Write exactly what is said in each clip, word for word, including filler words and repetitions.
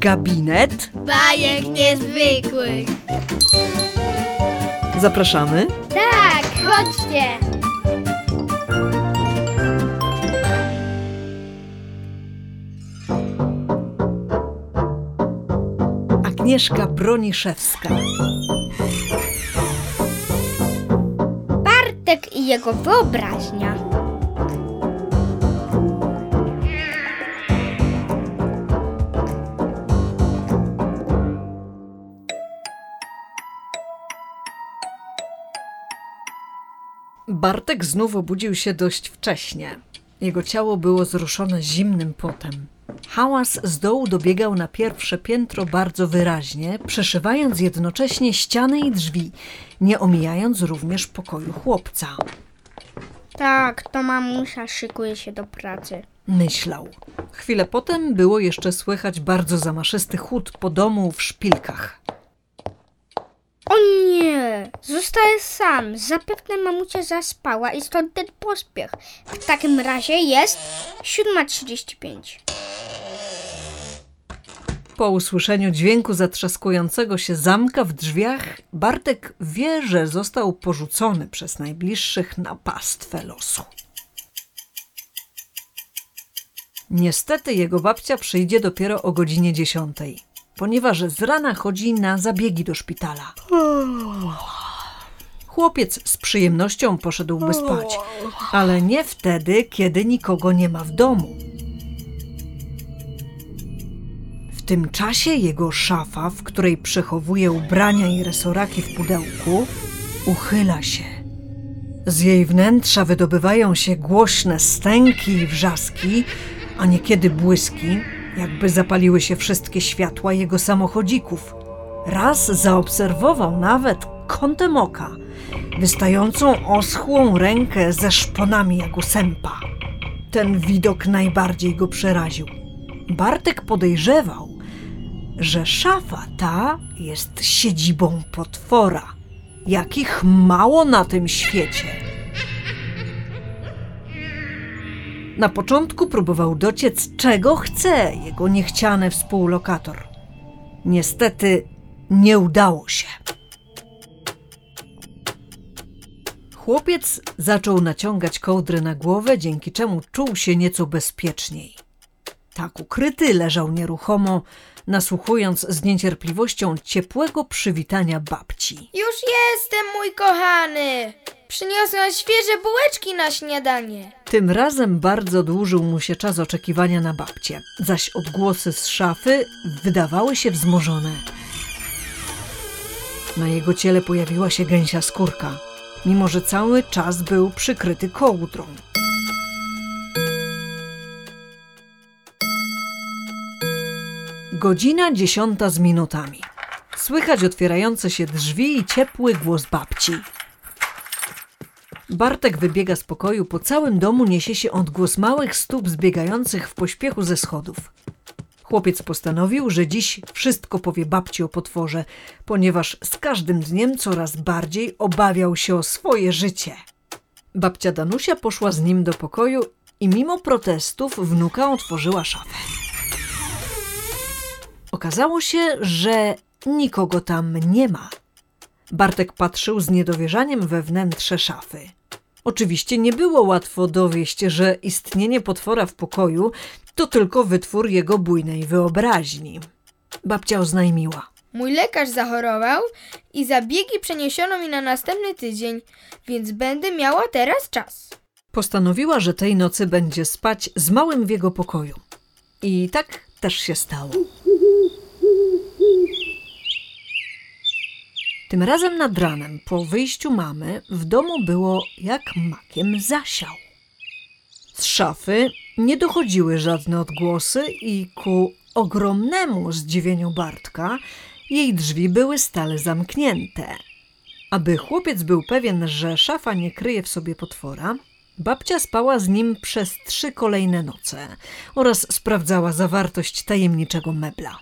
Gabinet bajek niezwykłych. Zapraszamy. Tak, chodźcie. Agnieszka Broniszewska. Bartek i jego wyobraźnia. Bartek znów obudził się dość wcześnie. Jego ciało było zruszone zimnym potem. Hałas z dołu dobiegał na pierwsze piętro bardzo wyraźnie, przeszywając jednocześnie ściany i drzwi, nie omijając również pokoju chłopca. Tak, to mamusia szykuje się do pracy. Myślał. Chwilę potem było jeszcze słychać bardzo zamaszysty chód po domu w szpilkach. O nie, zostaję sam. Zapewne mamusia zaspała i stąd ten pośpiech. W takim razie jest siódma trzydzieści pięć. Po usłyszeniu dźwięku zatrzaskującego się zamka w drzwiach, Bartek wie, że został porzucony przez najbliższych na pastwę losu. Niestety jego babcia przyjdzie dopiero o godzinie dziesiątej, ponieważ z rana chodzi na zabiegi do szpitala. Chłopiec z przyjemnością poszedłby spać, ale nie wtedy, kiedy nikogo nie ma w domu. W tym czasie jego szafa, w której przechowuje ubrania i resoraki w pudełku, uchyla się. Z jej wnętrza wydobywają się głośne stęki i wrzaski, a niekiedy błyski, jakby zapaliły się wszystkie światła jego samochodzików. Raz zaobserwował nawet kątem oka wystającą oschłą rękę ze szponami jak u sępa. Ten widok najbardziej go przeraził. Bartek podejrzewał, że szafa ta jest siedzibą potwora, jakich mało na tym świecie. Na początku próbował dociec, czego chce jego niechciany współlokator. Niestety nie udało się. Chłopiec zaczął naciągać kołdrę na głowę, dzięki czemu czuł się nieco bezpieczniej. Tak ukryty leżał nieruchomo, nasłuchując z niecierpliwością ciepłego przywitania babci. Już jestem, mój kochany! Przyniosłam świeże bułeczki na śniadanie. Tym razem bardzo dłużył mu się czas oczekiwania na babcię, zaś odgłosy z szafy wydawały się wzmożone. Na jego ciele pojawiła się gęsia skórka, mimo że cały czas był przykryty kołdrą. Godzina dziesiąta z minutami. Słychać otwierające się drzwi i ciepły głos babci. Bartek wybiega z pokoju, po całym domu niesie się odgłos małych stóp zbiegających w pośpiechu ze schodów. Chłopiec postanowił, że dziś wszystko powie babci o potworze, ponieważ z każdym dniem coraz bardziej obawiał się o swoje życie. Babcia Danusia poszła z nim do pokoju i mimo protestów wnuka otworzyła szafę. Okazało się, że nikogo tam nie ma. Bartek patrzył z niedowierzaniem we wnętrze szafy. Oczywiście nie było łatwo dowieść, że istnienie potwora w pokoju to tylko wytwór jego bujnej wyobraźni. Babcia oznajmiła: Mój lekarz zachorował i zabiegi przeniesiono mi na następny tydzień, więc będę miała teraz czas. Postanowiła, że tej nocy będzie spać z małym w jego pokoju. I tak też się stało. Tym razem nad ranem, po wyjściu mamy, w domu było jak makiem zasiał. Z szafy nie dochodziły żadne odgłosy i ku ogromnemu zdziwieniu Bartka jej drzwi były stale zamknięte. Aby chłopiec był pewien, że szafa nie kryje w sobie potwora, babcia spała z nim przez trzy kolejne noce oraz sprawdzała zawartość tajemniczego mebla.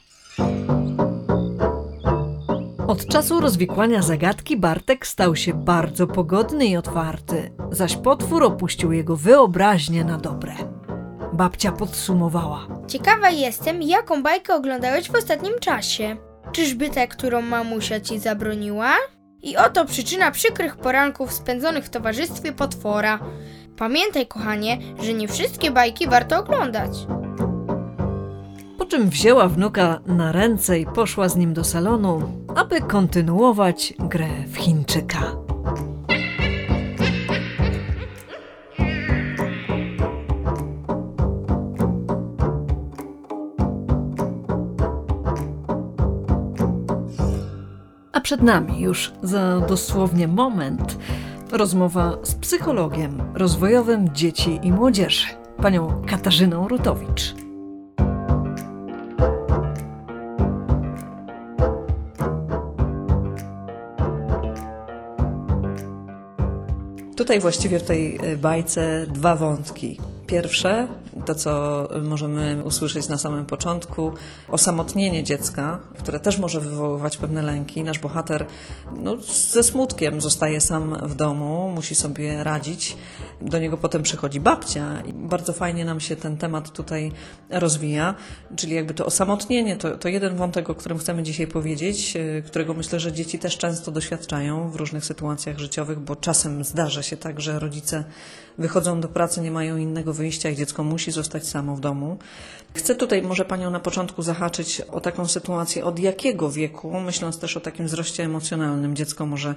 Od czasu rozwikłania zagadki Bartek stał się bardzo pogodny i otwarty, zaś potwór opuścił jego wyobraźnię na dobre. babcia podsumowała. Ciekawa jestem, jaką bajkę oglądałeś w ostatnim czasie. Czyżby tę, którą mamusia ci zabroniła? I oto przyczyna przykrych poranków spędzonych w towarzystwie potwora. Pamiętaj, kochanie, że nie wszystkie bajki warto oglądać. Po czym wzięła wnuka na ręce i poszła z nim do salonu, aby kontynuować grę w Chińczyka. A przed nami już za dosłownie moment rozmowa z psychologiem rozwojowym dzieci i młodzieży, panią Katarzyną Rutowicz. Tutaj właściwie w tej bajce dwa wątki. Pierwsze, to co możemy usłyszeć na samym początku, osamotnienie dziecka, które też może wywoływać pewne lęki. Nasz bohater no, ze smutkiem zostaje sam w domu, musi sobie radzić. Do niego potem przychodzi babcia i bardzo fajnie nam się ten temat tutaj rozwija. Czyli jakby to osamotnienie, to, to jeden wątek, o którym chcemy dzisiaj powiedzieć, którego myślę, że dzieci też często doświadczają w różnych sytuacjach życiowych, bo czasem zdarza się tak, że rodzice wychodzą do pracy, nie mają innego wyjścia i dziecko musi zostać samo w domu. Chcę tutaj może Panią na początku zahaczyć o taką sytuację, od jakiego wieku, myśląc też o takim wzroście emocjonalnym, dziecko może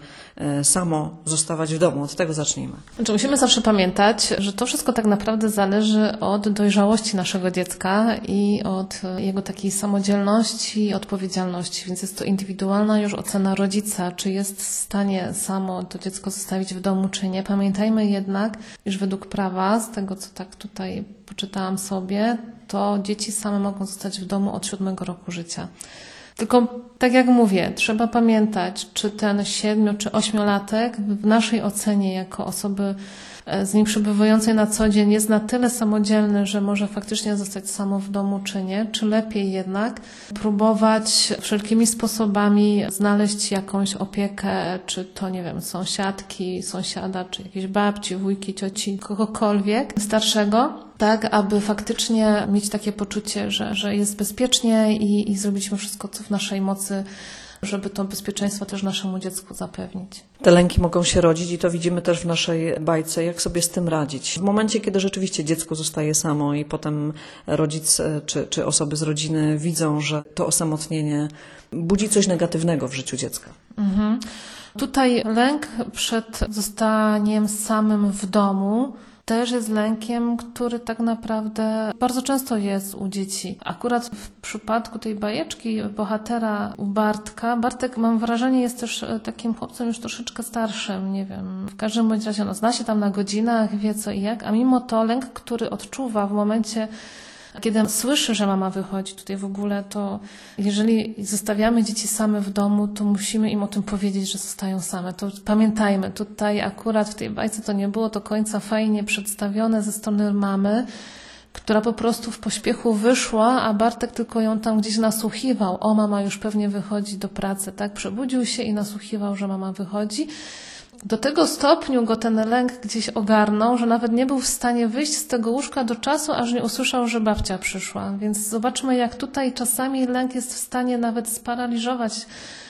samo zostawać w domu. Od tego zacznijmy. Znaczy, musimy zawsze pamiętać, że to wszystko tak naprawdę zależy od dojrzałości naszego dziecka i od jego takiej samodzielności i odpowiedzialności, więc jest to indywidualna już ocena rodzica, czy jest w stanie samo to dziecko zostawić w domu, czy nie. Pamiętajmy jednak, iż według prawa, z tego co tak tutaj poczytałam sobie, to dzieci same mogą zostać w domu od siódmego roku życia. Tylko, tak jak mówię, trzeba pamiętać, czy ten siedmiu czy ośmiolatek w naszej ocenie jako osoby z nim przebywającej na co dzień jest na tyle samodzielny, że może faktycznie zostać samo w domu, czy nie, czy lepiej jednak próbować wszelkimi sposobami znaleźć jakąś opiekę, czy to, nie wiem, sąsiadki, sąsiada, czy jakieś babci, wujki, cioci, kogokolwiek starszego, tak, aby faktycznie mieć takie poczucie, że, że jest bezpiecznie i, i zrobiliśmy wszystko, co w naszej mocy, żeby to bezpieczeństwo też naszemu dziecku zapewnić. Te lęki mogą się rodzić i to widzimy też w naszej bajce, jak sobie z tym radzić. W momencie, kiedy rzeczywiście dziecko zostaje samo i potem rodzic czy, czy osoby z rodziny widzą, że to osamotnienie budzi coś negatywnego w życiu dziecka. Mhm. Tutaj lęk przed zostaniem samym w domu też jest lękiem, który tak naprawdę bardzo często jest u dzieci. Akurat w przypadku tej bajeczki bohatera u Bartka, Bartek, mam wrażenie, jest też takim chłopcem już troszeczkę starszym, nie wiem. W każdym bądź razie on zna się tam na godzinach, wie co i jak, a mimo to lęk, który odczuwa w momencie, kiedy słyszy, że mama wychodzi tutaj w ogóle, to jeżeli zostawiamy dzieci same w domu, to musimy im o tym powiedzieć, że zostają same. To pamiętajmy, tutaj akurat w tej bajce to nie było do końca fajnie przedstawione ze strony mamy, która po prostu w pośpiechu wyszła, a Bartek tylko ją tam gdzieś nasłuchiwał. O, mama już pewnie wychodzi do pracy, tak? Przebudził się i nasłuchiwał, że mama wychodzi. Do tego stopniu go ten lęk gdzieś ogarnął, że nawet nie był w stanie wyjść z tego łóżka do czasu, aż nie usłyszał, że babcia przyszła. Więc zobaczmy, jak tutaj czasami lęk jest w stanie nawet sparaliżować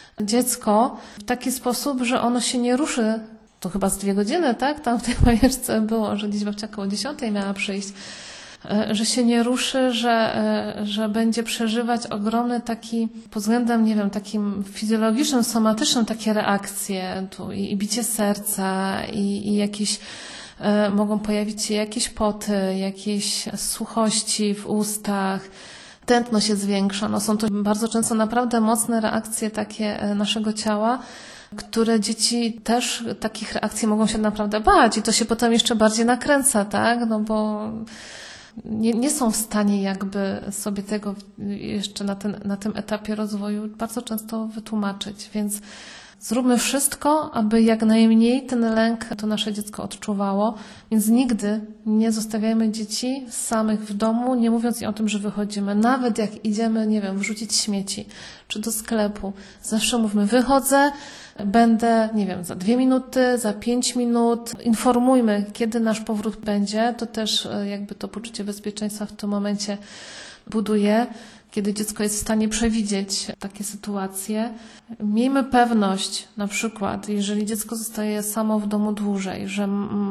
dziecko w taki sposób, że ono się nie ruszy. To chyba z dwie godziny, tak? Tam w tej bajeczce było, że gdzieś babcia koło dziesiątej miała przyjść. Że się nie ruszy, że, że będzie przeżywać ogromny taki, pod względem, nie wiem, takim fizjologicznym, somatycznym takie reakcje, tu i, i bicie serca, i, i jakieś, e, mogą pojawić się jakieś poty, jakieś suchości w ustach, tętno się zwiększa. No są to bardzo często naprawdę mocne reakcje takie naszego ciała, które dzieci też takich reakcji mogą się naprawdę bać i to się potem jeszcze bardziej nakręca, tak? No bo Nie, nie są w stanie jakby sobie tego jeszcze na, ten, na tym etapie rozwoju bardzo często wytłumaczyć, więc Zróbmy wszystko, aby jak najmniej ten lęk to nasze dziecko odczuwało, więc nigdy nie zostawiajmy dzieci samych w domu, nie mówiąc o tym, że wychodzimy. Nawet jak idziemy, nie wiem, wrzucić śmieci, czy do sklepu, zawsze mówmy, wychodzę, będę, nie wiem, za dwie minuty, za pięć minut. Informujmy, kiedy nasz powrót będzie. To też jakby to poczucie bezpieczeństwa w tym momencie buduje, kiedy dziecko jest w stanie przewidzieć takie sytuacje. Miejmy pewność, na przykład, jeżeli dziecko zostaje samo w domu dłużej, że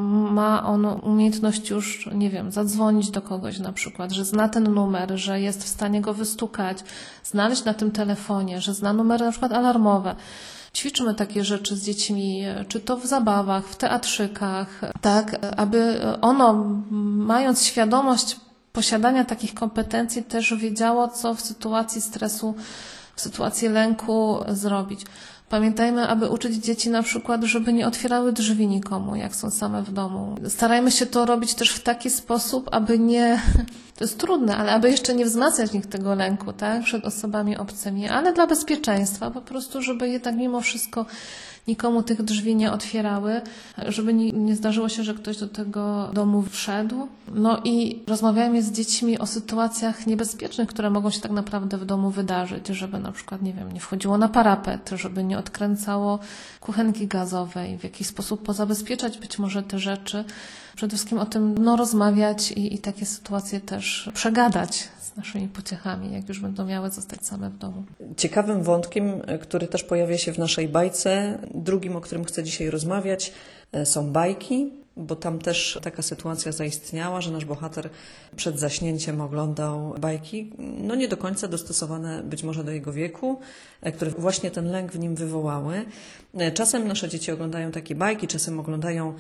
ma ono umiejętność już, nie wiem, zadzwonić do kogoś na przykład, że zna ten numer, że jest w stanie go wystukać, znaleźć na tym telefonie, że zna numery na przykład alarmowe. Ćwiczmy takie rzeczy z dziećmi, czy to w zabawach, w teatrzykach, tak, aby ono, mając świadomość posiadania takich kompetencji, też wiedziało, co w sytuacji stresu, w sytuacji lęku zrobić. Pamiętajmy, aby uczyć dzieci na przykład, żeby nie otwierały drzwi nikomu, jak są same w domu. Starajmy się to robić też w taki sposób, aby nie, to jest trudne, ale aby jeszcze nie wzmacniać w nich tego lęku, tak, przed osobami obcymi, ale dla bezpieczeństwa, po prostu, żeby jednak mimo wszystko nikomu tych drzwi nie otwierały, żeby nie, nie zdarzyło się, że ktoś do tego domu wszedł. No i rozmawiajmy z dziećmi o sytuacjach niebezpiecznych, które mogą się tak naprawdę w domu wydarzyć, żeby na przykład, nie wiem, nie wchodziło na parapet, żeby nie odkręcało kuchenki gazowej, w jakiś sposób pozabezpieczać być może te rzeczy. Przede wszystkim o tym no, rozmawiać i, i takie sytuacje też przegadać z naszymi pociechami, jak już będą miały zostać same w domu. Ciekawym wątkiem, który też pojawia się w naszej bajce, drugim, o którym chcę dzisiaj rozmawiać, są bajki, bo tam też taka sytuacja zaistniała, że nasz bohater przed zaśnięciem oglądał bajki, no nie do końca dostosowane być może do jego wieku, które właśnie ten lęk w nim wywołały. Czasem nasze dzieci oglądają takie bajki, czasem oglądają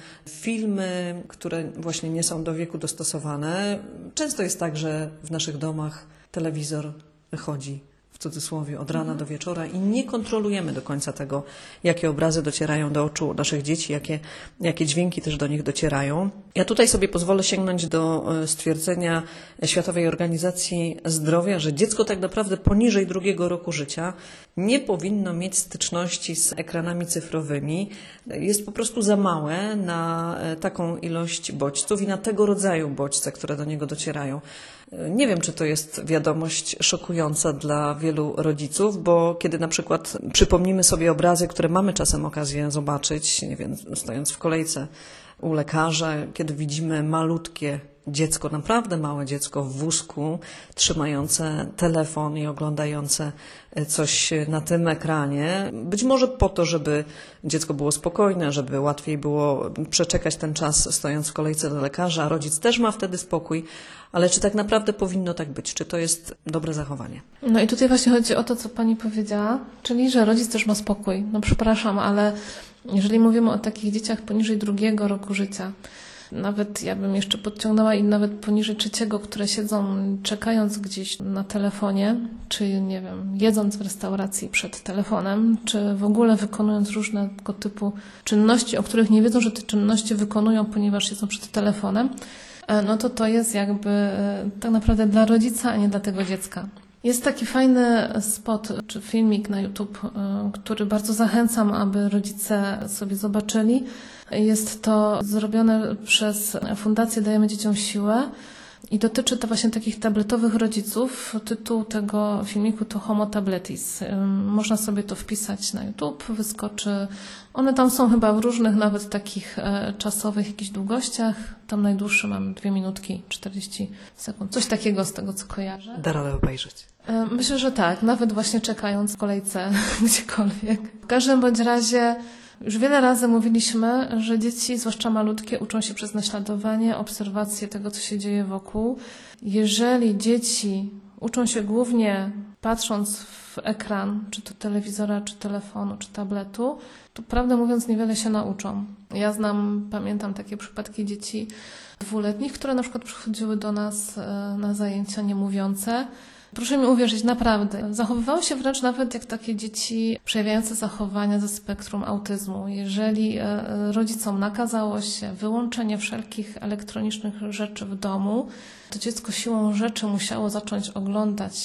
filmy, które właśnie nie są do wieku dostosowane. Często jest tak, że w naszych domach telewizor chodzi w cudzysłowie od rana do wieczora i nie kontrolujemy do końca tego, jakie obrazy docierają do oczu naszych dzieci, jakie, jakie dźwięki też do nich docierają. Ja tutaj sobie pozwolę sięgnąć do stwierdzenia Światowej Organizacji Zdrowia, że dziecko tak naprawdę poniżej drugiego roku życia nie powinno mieć styczności z ekranami cyfrowymi. Jest po prostu za małe na taką ilość bodźców i na tego rodzaju bodźce, które do niego docierają. Nie wiem, czy to jest wiadomość szokująca dla wielu rodziców, bo kiedy na przykład przypomnimy sobie obrazy, które mamy czasem okazję zobaczyć, nie wiem, stojąc w kolejce u lekarza, kiedy widzimy malutkie dziecko, naprawdę małe dziecko w wózku, trzymające telefon i oglądające coś na tym ekranie. Być może po to, żeby dziecko było spokojne, żeby łatwiej było przeczekać ten czas stojąc w kolejce do lekarza. Rodzic też ma wtedy spokój, ale czy tak naprawdę powinno tak być? Czy to jest dobre zachowanie? No i tutaj właśnie chodzi o to, co Pani powiedziała, czyli że rodzic też ma spokój. No przepraszam, ale jeżeli mówimy o takich dzieciach poniżej drugiego roku życia, nawet ja bym jeszcze podciągnęła i nawet poniżej trzeciego, które siedzą czekając gdzieś na telefonie, czy nie wiem, jedząc w restauracji przed telefonem, czy w ogóle wykonując różnego typu czynności, o których nie wiedzą, że te czynności wykonują, ponieważ siedzą przed telefonem, no to to jest jakby tak naprawdę dla rodzica, a nie dla tego dziecka. Jest taki fajny spot czy filmik na YouTube, który bardzo zachęcam, aby rodzice sobie zobaczyli. Jest to zrobione przez Fundację Dajemy Dzieciom Siłę i dotyczy to właśnie takich tabletowych rodziców. Tytuł tego filmiku to Homo Tabletis. Można sobie to wpisać na YouTube, wyskoczy. One tam są chyba w różnych nawet takich czasowych jakichś długościach. Tam najdłuższy mam dwie minutki, czterdzieści sekund. Coś takiego z tego, co kojarzę. Da radę obejrzeć. Myślę, że tak. Nawet właśnie czekając w kolejce gdziekolwiek. W każdym bądź razie już wiele razy mówiliśmy, że dzieci, zwłaszcza malutkie, uczą się przez naśladowanie, obserwację tego, co się dzieje wokół. Jeżeli dzieci uczą się głównie patrząc w ekran, czy to telewizora, czy telefonu, czy tabletu, to prawdę mówiąc niewiele się nauczą. Ja znam, pamiętam takie przypadki dzieci dwuletnich, które na przykład przychodziły do nas na zajęcia niemówiące. Proszę mi uwierzyć, naprawdę. Zachowywały się wręcz nawet jak takie dzieci przejawiające zachowania ze spektrum autyzmu. Jeżeli rodzicom nakazało się wyłączenie wszelkich elektronicznych rzeczy w domu, to dziecko siłą rzeczy musiało zacząć oglądać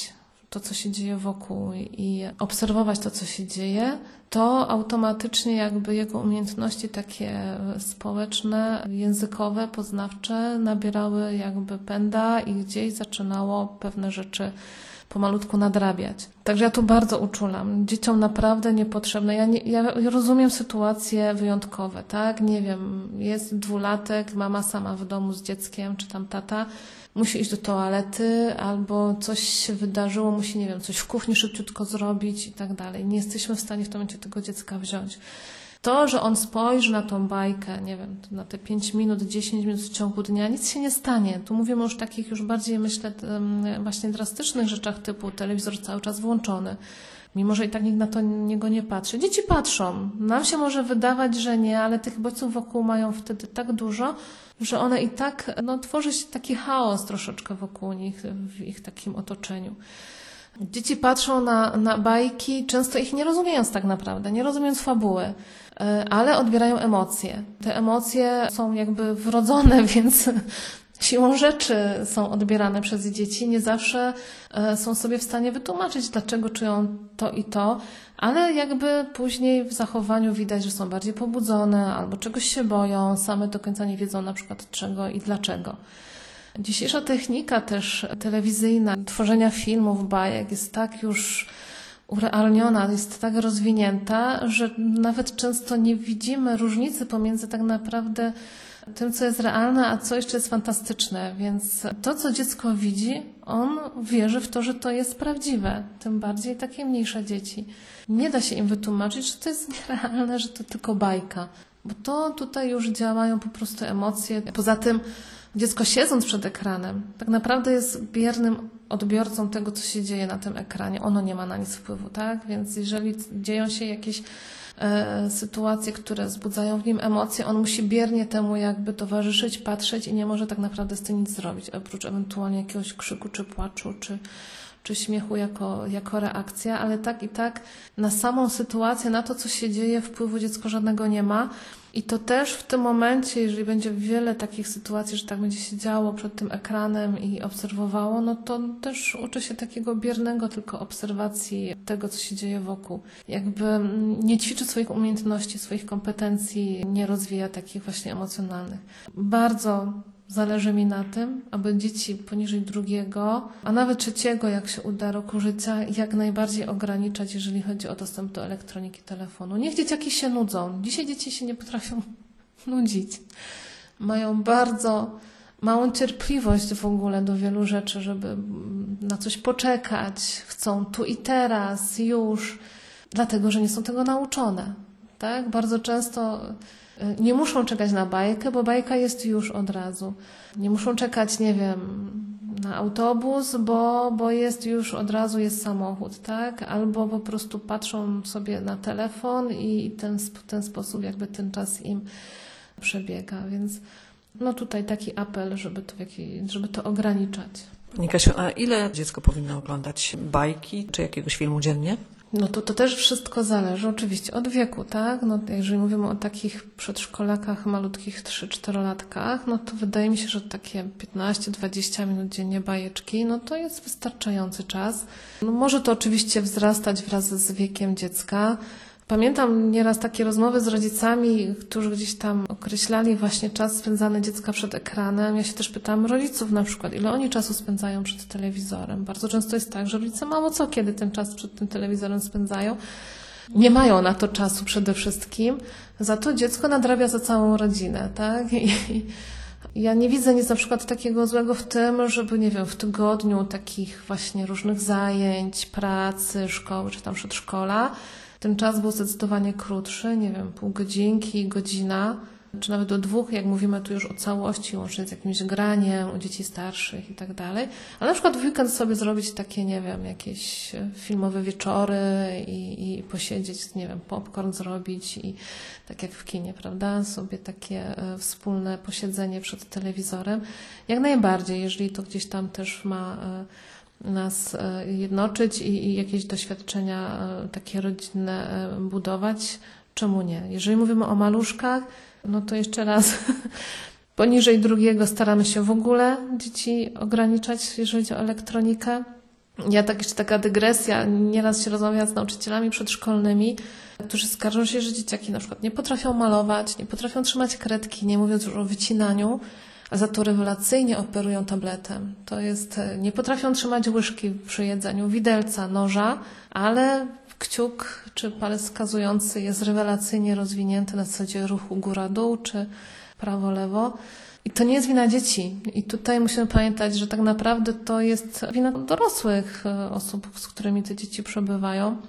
to, co się dzieje wokół i obserwować to, co się dzieje, to automatycznie jakby jego umiejętności takie społeczne, językowe, poznawcze nabierały jakby pęda i gdzieś zaczynało pewne rzeczy pomalutku nadrabiać. Także ja tu bardzo uczulam. Dzieciom naprawdę niepotrzebne. Ja, nie, ja rozumiem sytuacje wyjątkowe, tak? Nie wiem, jest dwulatek, mama sama w domu z dzieckiem, czy tam tata, musi iść do toalety, albo coś się wydarzyło, musi, nie wiem, coś w kuchni szybciutko zrobić i tak dalej. Nie jesteśmy w stanie w tym momencie tego dziecka wziąć. To, że on spojrzy na tą bajkę, nie wiem, na te pięć minut, dziesięć minut w ciągu dnia, nic się nie stanie. Tu mówimy już takich już bardziej, myślę, właśnie drastycznych rzeczach typu telewizor cały czas włączony. Mimo że i tak nikt na to niego nie patrzy. Dzieci patrzą. Nam się może wydawać, że nie, ale tych bodźców wokół mają wtedy tak dużo, że one i tak, no, tworzy się taki chaos troszeczkę wokół nich, w ich takim otoczeniu. Dzieci patrzą na, na bajki, często ich nie rozumiejąc tak naprawdę, nie rozumiejąc fabuły, ale odbierają emocje. Te emocje są jakby wrodzone, więc siłą rzeczy są odbierane przez dzieci. Nie zawsze są sobie w stanie wytłumaczyć, dlaczego czują to i to, ale jakby później w zachowaniu widać, że są bardziej pobudzone albo czegoś się boją, same do końca nie wiedzą na przykład czego i dlaczego. Dzisiejsza technika też telewizyjna, tworzenia filmów, bajek jest tak już urealniona, jest tak rozwinięta, że nawet często nie widzimy różnicy pomiędzy tak naprawdę tym, co jest realne, a co jeszcze jest fantastyczne. Więc to, co dziecko widzi, on wierzy w to, że to jest prawdziwe. Tym bardziej takie mniejsze dzieci. Nie da się im wytłumaczyć, że to jest nierealne, że to tylko bajka. Bo to tutaj już działają po prostu emocje. Poza tym dziecko siedząc przed ekranem tak naprawdę jest biernym odbiorcą tego, co się dzieje na tym ekranie. Ono nie ma na nic wpływu, tak? Więc jeżeli dzieją się jakieś e, sytuacje, które wzbudzają w nim emocje, on musi biernie temu jakby towarzyszyć, patrzeć i nie może tak naprawdę z tym nic zrobić, oprócz ewentualnie jakiegoś krzyku, czy płaczu, czy, czy śmiechu jako, jako reakcja, ale tak i tak na samą sytuację, na to, co się dzieje, wpływu dziecko żadnego nie ma. I to też w tym momencie, jeżeli będzie wiele takich sytuacji, że tak będzie się działo przed tym ekranem i obserwowało, no to też uczy się takiego biernego tylko obserwacji tego, co się dzieje wokół. Jakby nie ćwiczy swoich umiejętności, swoich kompetencji, nie rozwija takich właśnie emocjonalnych. Bardzo zależy mi na tym, aby dzieci poniżej drugiego, a nawet trzeciego, jak się uda, roku życia, jak najbardziej ograniczać, jeżeli chodzi o dostęp do elektroniki, telefonu. Niech dzieciaki się nudzą. Dzisiaj dzieci się nie potrafią nudzić. Mają bardzo małą cierpliwość w ogóle do wielu rzeczy, żeby na coś poczekać. Chcą tu i teraz, już, dlatego, że nie są tego nauczone. Tak? Bardzo często nie muszą czekać na bajkę, bo bajka jest już od razu. Nie muszą czekać, nie wiem, na autobus, bo, bo jest już od razu jest samochód, tak? Albo po prostu patrzą sobie na telefon i ten, w ten sposób jakby ten czas im przebiega. Więc no tutaj taki apel, żeby to, w jakiej, żeby to ograniczać. Pani Kasiu, a ile dziecko powinno oglądać bajki czy jakiegoś filmu dziennie? No to to też wszystko zależy oczywiście od wieku, tak? No, jeżeli mówimy o takich przedszkolakach, malutkich trzy-czterolatkach, no to wydaje mi się, że takie piętnaście dwadzieścia minut dziennie bajeczki, no to jest wystarczający czas. No może to oczywiście wzrastać wraz z wiekiem dziecka. Pamiętam nieraz takie rozmowy z rodzicami, którzy gdzieś tam określali właśnie czas spędzany dziecka przed ekranem. Ja się też pytałam rodziców na przykład, ile oni czasu spędzają przed telewizorem. Bardzo często jest tak, że rodzice mało co kiedy ten czas przed tym telewizorem spędzają. Nie mają na to czasu przede wszystkim, za to dziecko nadrabia za całą rodzinę, tak? I ja nie widzę nic na przykład takiego złego w tym, żeby, nie wiem, w tygodniu takich właśnie różnych zajęć, pracy, szkoły czy tam przedszkola, ten czas był zdecydowanie krótszy, nie wiem, pół godzinki, godzina, czy nawet do dwóch, jak mówimy tu już o całości, łącznie z jakimś graniem u dzieci starszych i tak dalej. Ale na przykład w weekend sobie zrobić takie, nie wiem, jakieś filmowe wieczory i, i posiedzieć, nie wiem, popcorn zrobić i tak jak w kinie, prawda, sobie takie e, wspólne posiedzenie przed telewizorem. Jak najbardziej, jeżeli to gdzieś tam też ma e, nas jednoczyć i, i jakieś doświadczenia takie rodzinne budować, czemu nie? Jeżeli mówimy o maluszkach, no to jeszcze raz poniżej drugiego staramy się w ogóle dzieci ograniczać, jeżeli chodzi o elektronikę. Ja tak jeszcze taka dygresja, nieraz się rozmawia z nauczycielami przedszkolnymi, którzy skarżą się, że dzieciaki na przykład nie potrafią malować, nie potrafią trzymać kredki, nie mówiąc już o wycinaniu, a za to rewelacyjnie operują tabletem. To jest, nie potrafią trzymać łyżki przy jedzeniu, widelca, noża, ale kciuk czy palec wskazujący jest rewelacyjnie rozwinięty na zasadzie ruchu góra-dół czy prawo-lewo. I to nie jest wina dzieci. I tutaj musimy pamiętać, że tak naprawdę to jest wina dorosłych osób, z którymi te dzieci przebywają.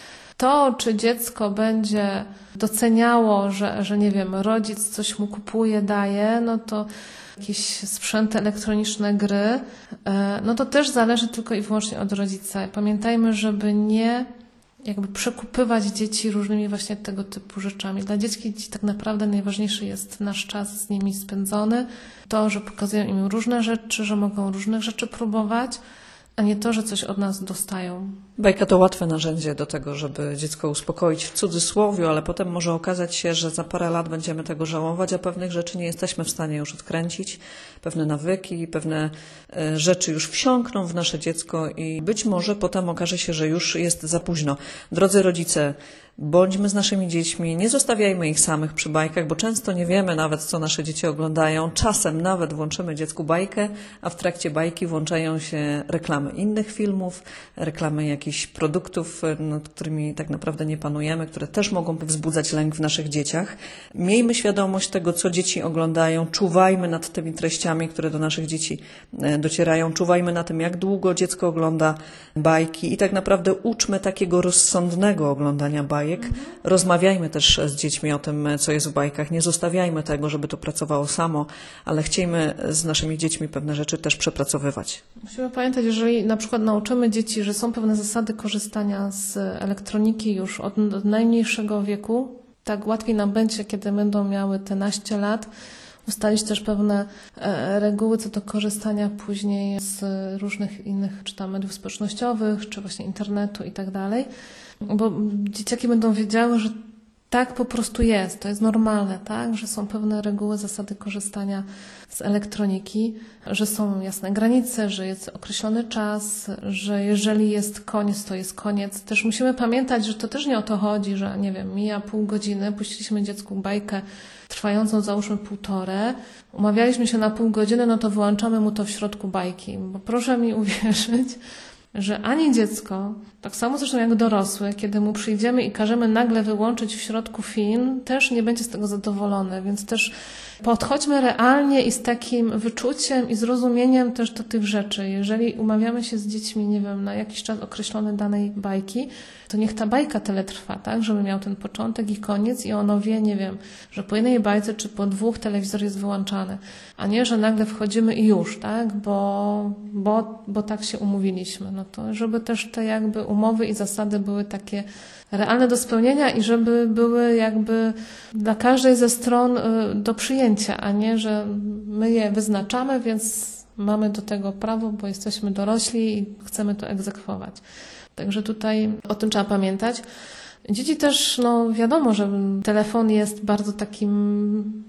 To, czy dziecko będzie doceniało, że, że nie wiem, rodzic coś mu kupuje, daje, no to jakieś sprzęty elektroniczne, gry, no to też zależy tylko i wyłącznie od rodzica. Pamiętajmy, żeby nie jakby przekupywać dzieci różnymi właśnie tego typu rzeczami. Dla dzieci tak naprawdę najważniejszy jest nasz czas z nimi spędzony, to, że pokazują im różne rzeczy, że mogą różnych rzeczy próbować, a nie to, że coś od nas dostają. Bajka to łatwe narzędzie do tego, żeby dziecko uspokoić w cudzysłowie, ale potem może okazać się, że za parę lat będziemy tego żałować, a pewnych rzeczy nie jesteśmy w stanie już odkręcić. Pewne nawyki, pewne rzeczy już wsiąkną w nasze dziecko i być może potem okaże się, że już jest za późno. Drodzy rodzice, bądźmy z naszymi dziećmi, nie zostawiajmy ich samych przy bajkach, bo często nie wiemy nawet, co nasze dzieci oglądają. Czasem nawet włączymy dziecku bajkę, a w trakcie bajki włączają się reklamy innych filmów, reklamy jakichś produktów, nad którymi tak naprawdę nie panujemy, które też mogą wzbudzać lęk w naszych dzieciach. Miejmy świadomość tego, co dzieci oglądają, czuwajmy nad tymi treściami, które do naszych dzieci docierają, czuwajmy na tym, jak długo dziecko ogląda bajki i tak naprawdę uczmy takiego rozsądnego oglądania bajek. Rozmawiajmy też z dziećmi o tym, co jest w bajkach. Nie zostawiajmy tego, żeby to pracowało samo, ale chciejmy z naszymi dziećmi pewne rzeczy też przepracowywać. Musimy pamiętać, jeżeli na przykład nauczymy dzieci, że są pewne zasady korzystania z elektroniki już od, od najmniejszego wieku, tak łatwiej nam będzie, kiedy będą miały te naście lat, ustalić też pewne e, reguły co do korzystania później z różnych innych, czy tam mediów społecznościowych, czy właśnie internetu i tak dalej. Bo dzieciaki będą wiedziały, że tak po prostu jest, to jest normalne, tak? Że są pewne reguły, zasady korzystania z elektroniki, że są jasne granice, że jest określony czas, że jeżeli jest koniec, to jest koniec. Też musimy pamiętać, że to też nie o to chodzi, że nie wiem, mija pół godziny, puściliśmy dziecku bajkę trwającą załóżmy półtore, umawialiśmy się na pół godziny, no to wyłączamy mu to w środku bajki, bo proszę mi uwierzyć, że ani dziecko, tak samo zresztą jak dorosły, kiedy mu przyjdziemy i każemy nagle wyłączyć w środku film, też nie będzie z tego zadowolony, więc też podchodźmy realnie i z takim wyczuciem i zrozumieniem też do tych rzeczy. Jeżeli umawiamy się z dziećmi, nie wiem, na jakiś czas określony danej bajki, to niech ta bajka tyle trwa, tak, żeby miał ten początek i koniec i ono wie, nie wiem, że po jednej bajce czy po dwóch telewizor jest wyłączany, a nie, że nagle wchodzimy i już, tak, bo, bo, bo tak się umówiliśmy. No to żeby też te jakby umowy i zasady były takie realne do spełnienia i żeby były jakby dla każdej ze stron do przyjęcia, a nie, że my je wyznaczamy, więc mamy do tego prawo, bo jesteśmy dorośli i chcemy to egzekwować. Także tutaj o tym trzeba pamiętać. Dzieci też, no wiadomo, że telefon jest bardzo takim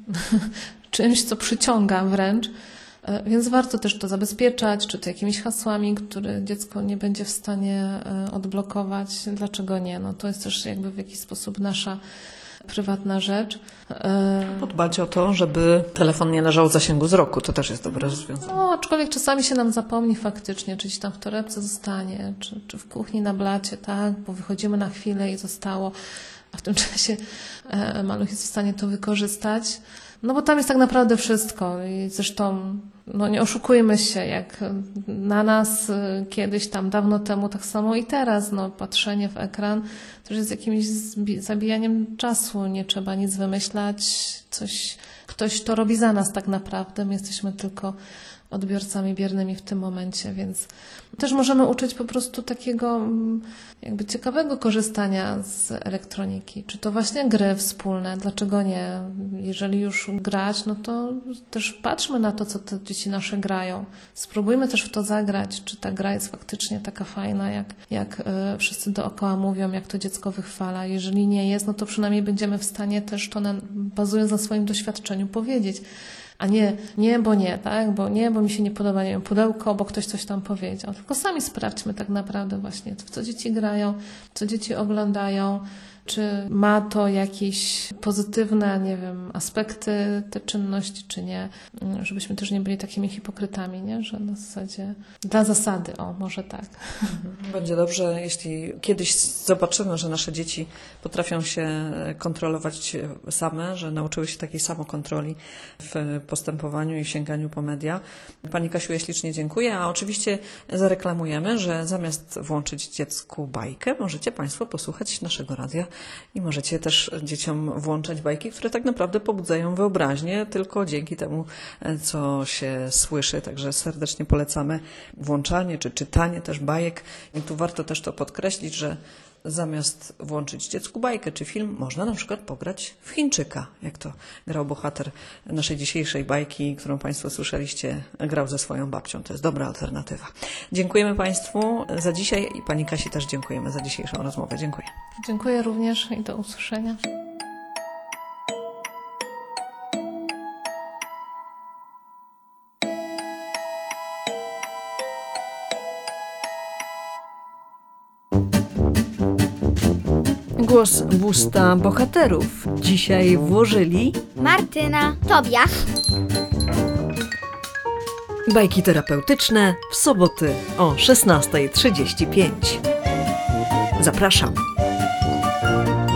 czymś, co przyciąga wręcz, więc warto też to zabezpieczać, czy to jakimiś hasłami, które dziecko nie będzie w stanie odblokować. Dlaczego nie? No to jest też jakby w jakiś sposób nasza prywatna rzecz. Podbać o to, żeby telefon nie leżał w zasięgu wzroku. To też jest dobre rozwiązanie. No, aczkolwiek czasami się nam zapomni faktycznie, czy gdzieś tam w torebce zostanie, czy, czy w kuchni na blacie, tak? Bo wychodzimy na chwilę i zostało, a w tym czasie e, maluch jest w stanie to wykorzystać. No bo tam jest tak naprawdę wszystko i zresztą no nie oszukujmy się, jak na nas kiedyś tam dawno temu, tak samo i teraz, no patrzenie w ekran też jest jakimś zabijaniem czasu, nie trzeba nic wymyślać, coś, ktoś to robi za nas tak naprawdę, my jesteśmy tylko odbiorcami biernymi w tym momencie, więc też możemy uczyć po prostu takiego jakby ciekawego korzystania z elektroniki. Czy to właśnie gry wspólne, dlaczego nie? Jeżeli już grać, no to też patrzmy na to, co te dzieci nasze grają. Spróbujmy też w to zagrać, czy ta gra jest faktycznie taka fajna, jak, jak wszyscy dookoła mówią, jak to dziecko wychwala. Jeżeli nie jest, no to przynajmniej będziemy w stanie też to na, bazując na swoim doświadczeniu powiedzieć. A nie, nie, bo nie, tak? Bo nie, bo mi się nie podoba, nie wiem, pudełko, bo ktoś coś tam powiedział. Tylko sami sprawdźmy tak naprawdę właśnie, w co dzieci grają, co dzieci oglądają, czy ma to jakieś pozytywne, nie wiem, aspekty te czynności, czy nie. Żebyśmy też nie byli takimi hipokrytami, nie? Że na zasadzie, dla zasady, o, może tak. Będzie dobrze, jeśli kiedyś zobaczymy, że nasze dzieci potrafią się kontrolować same, że nauczyły się takiej samokontroli w postępowaniu i sięganiu po media. Pani Kasiu, ja ślicznie dziękuję, a oczywiście zareklamujemy, że zamiast włączyć dziecku bajkę, możecie Państwo posłuchać naszego radia i możecie też dzieciom włączać bajki, które tak naprawdę pobudzają wyobraźnię tylko dzięki temu, co się słyszy. Także serdecznie polecamy włączanie czy czytanie też bajek. I tu warto też to podkreślić, że zamiast włączyć dziecku bajkę czy film, można na przykład pograć w Chińczyka, jak to grał bohater naszej dzisiejszej bajki, którą Państwo słyszeliście, grał ze swoją babcią. To jest dobra alternatywa. Dziękujemy Państwu za dzisiaj i Pani Kasi też dziękujemy za dzisiejszą rozmowę. Dziękuję. Dziękuję również i do usłyszenia. Głos w usta bohaterów dzisiaj włożyli Martyna, Tobiasz. bajki terapeutyczne w soboty o szesnasta trzydzieści pięć. Zapraszam.